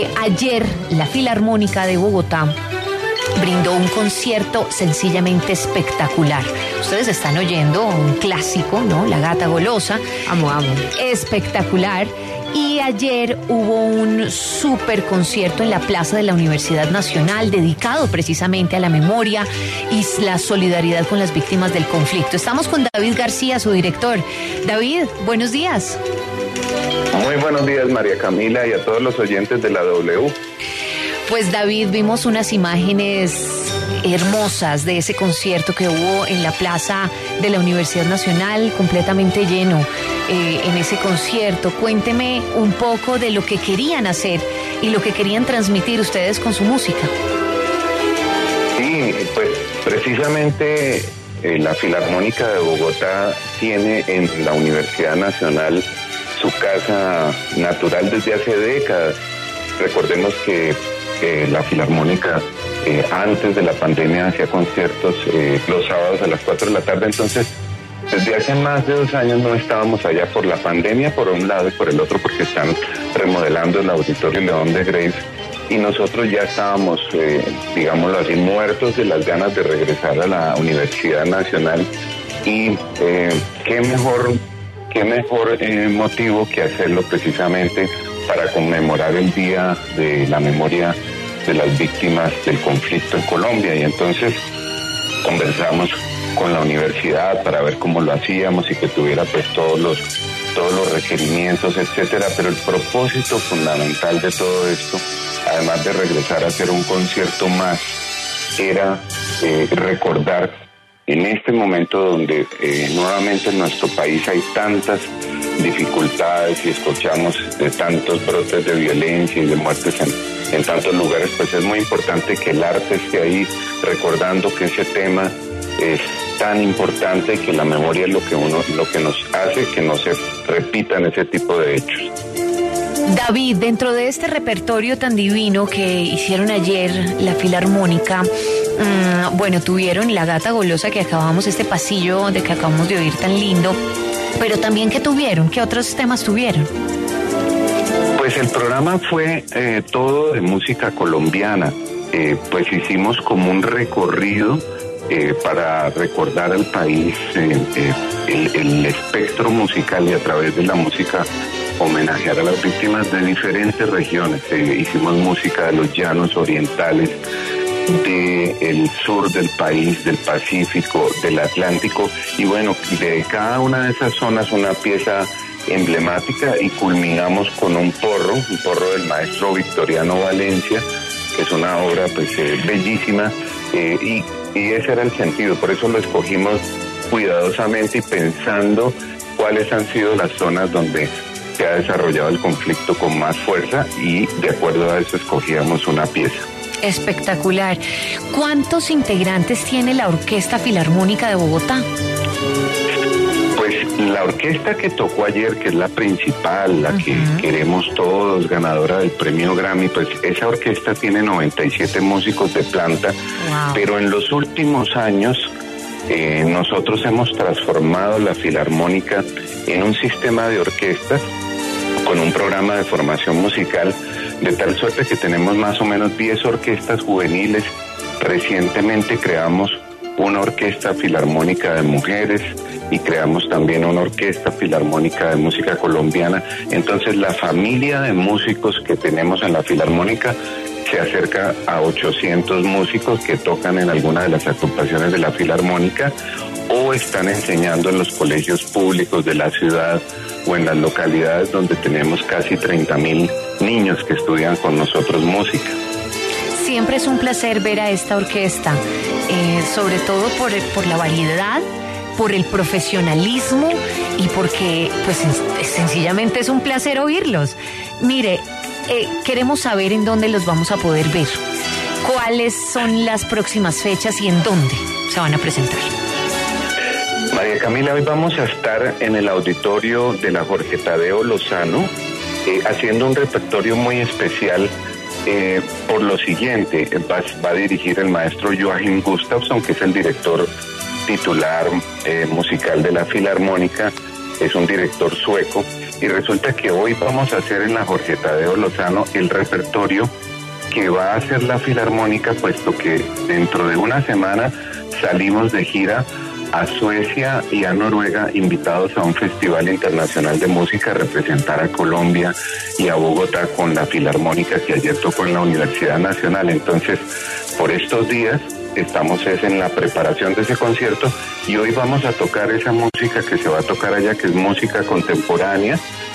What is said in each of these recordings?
Ayer la Filarmónica de Bogotá brindó un concierto sencillamente espectacular. Ustedes están oyendo un clásico, ¿no? La Gata Golosa. Amo. Espectacular. Y ayer hubo un súper concierto en la Plaza de la Universidad Nacional dedicado precisamente a la memoria y la solidaridad con las víctimas del conflicto. Estamos con David García, su director. David, buenos días. Muy buenos días, María Camila, y a todos los oyentes de la W. Pues David, vimos unas imágenes hermosas de ese concierto que hubo en la Plaza de la Universidad Nacional, completamente lleno en ese concierto. Cuénteme un poco de lo que querían hacer y lo que querían transmitir ustedes con su música. Sí, pues precisamente la Filarmónica de Bogotá tiene en la Universidad Nacional su casa natural desde hace décadas. Recordemos que la Filarmónica antes de la pandemia hacía conciertos los sábados a las 4 de la tarde, entonces desde hace más de 2 años no estábamos allá por la pandemia, por un lado, y por el otro porque están remodelando el Auditorio León de Graves, y nosotros ya estábamos, digámoslo así, muertos de las ganas de regresar a la Universidad Nacional, y qué mejor motivo que hacerlo precisamente para conmemorar el Día de la Memoria de las Víctimas del Conflicto en Colombia. Y entonces conversamos con la universidad para ver cómo lo hacíamos y que tuviera pues todos los requerimientos, etcétera. Pero el propósito fundamental de todo esto, además de regresar a hacer un concierto más, era recordar en este momento donde nuevamente en nuestro país hay tantas dificultades y escuchamos de tantos brotes de violencia y de muertes en tantos lugares, pues es muy importante que el arte esté ahí recordando que ese tema es tan importante, que la memoria es lo que nos hace que no se repitan ese tipo de hechos. David, dentro de este repertorio tan divino que hicieron ayer la Filarmónica, bueno, tuvieron La Gata Golosa, que acabamos, este pasillo de que acabamos de oír tan lindo, pero también ¿qué tuvieron? ¿Qué otros temas tuvieron? Pues el programa fue todo de música colombiana. Pues hicimos como un recorrido para recordar al país el espectro musical, y a través de la música homenajear a las víctimas de diferentes regiones. Hicimos música de los llanos orientales, del sur del país, del Pacífico, del Atlántico, y bueno, de cada una de esas zonas una pieza emblemática, y culminamos con un porro del maestro Victoriano Valencia, que es una obra pues bellísima, y ese era el sentido. Por eso lo escogimos cuidadosamente y pensando cuáles han sido las zonas donde se ha desarrollado el conflicto con más fuerza, y de acuerdo a eso escogíamos una pieza. Espectacular. ¿Cuántos integrantes tiene la Orquesta Filarmónica de Bogotá? Pues la orquesta que tocó ayer, que es la principal, la que queremos todos, ganadora del premio Grammy, pues esa orquesta tiene 97 músicos de planta. Wow. Pero en los últimos años nosotros hemos transformado la Filarmónica en un sistema de orquestas con un programa de formación musical, de tal suerte que tenemos más o menos 10 orquestas juveniles. Recientemente creamos una orquesta filarmónica de mujeres y creamos también una orquesta filarmónica de música colombiana. Entonces la familia de músicos que tenemos en la Filarmónica se acerca a 800 músicos que tocan en alguna de las agrupaciones de la Filarmónica o están enseñando en los colegios públicos de la ciudad o en las localidades donde tenemos casi 30,000 niños que estudian con nosotros música. Siempre es un placer ver a esta orquesta, sobre todo por la variedad, por el profesionalismo y porque pues sencillamente es un placer oírlos. Mire, queremos saber en dónde los vamos a poder ver. ¿Cuáles son las próximas fechas y en dónde se van a presentar? María Camila, hoy vamos a estar en el auditorio de la Jorge Tadeo Lozano haciendo un repertorio muy especial por lo siguiente. Va a dirigir el maestro Joachim Gustafsson, que es el director titular musical de la Filarmónica, es un director sueco, y resulta que hoy vamos a hacer en la Jorge Tadeo Lozano el repertorio que va a hacer la Filarmónica, puesto que dentro de una semana salimos de gira a Suecia y a Noruega, invitados a un festival internacional de música, a representar a Colombia y a Bogotá con la Filarmónica que ayer tocó en la Universidad Nacional. Entonces, por estos días estamos en la preparación de ese concierto y hoy vamos a tocar esa música que se va a tocar allá, que es música contemporánea,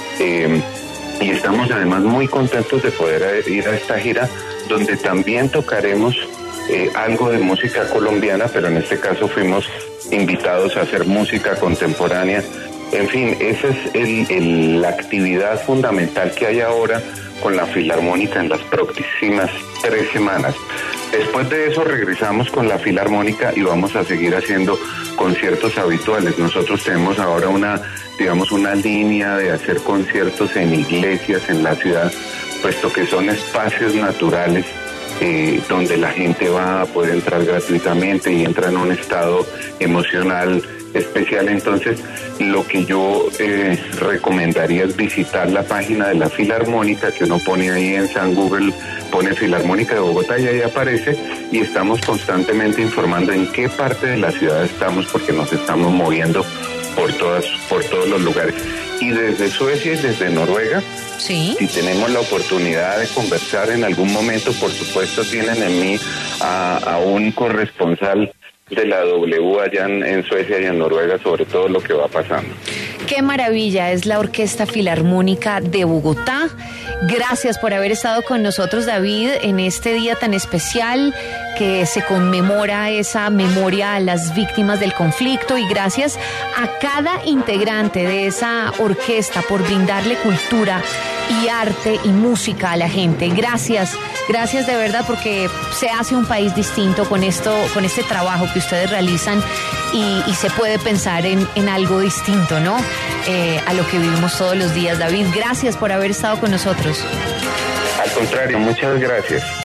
y estamos además muy contentos de poder ir a esta gira, donde también tocaremos algo de música colombiana, pero en este caso fuimos invitados a hacer música contemporánea. En fin, esa es la actividad fundamental que hay ahora con la Filarmónica en las próximas 3 semanas. Después de eso regresamos con la Filarmónica y vamos a seguir haciendo conciertos habituales. Nosotros tenemos ahora una línea de hacer conciertos en iglesias en la ciudad, puesto que son espacios naturales donde la gente va a poder entrar gratuitamente y entra en un estado emocional especial. Entonces, lo que yo recomendaría es visitar la página de la Filarmónica, que uno pone ahí en San Google, pone Filarmónica de Bogotá y ahí aparece, y estamos constantemente informando en qué parte de la ciudad estamos, porque nos estamos moviendo por todos los lugares. Y desde Suecia y desde Noruega, sí, si tenemos la oportunidad de conversar en algún momento, por supuesto tienen en mí a un corresponsal de la W allá en Suecia y en Noruega sobre todo lo que va pasando. Qué maravilla, es la Orquesta Filarmónica de Bogotá. Gracias por haber estado con nosotros, David, en este día tan especial que se conmemora esa memoria a las víctimas del conflicto, y gracias a cada integrante de esa orquesta por brindarle cultura y arte y música a la gente. Gracias de verdad, porque se hace un país distinto con este trabajo que ustedes realizan, y se puede pensar en algo distinto, ¿no? A lo que vivimos todos los días. David, gracias por haber estado con nosotros. Al contrario, muchas gracias.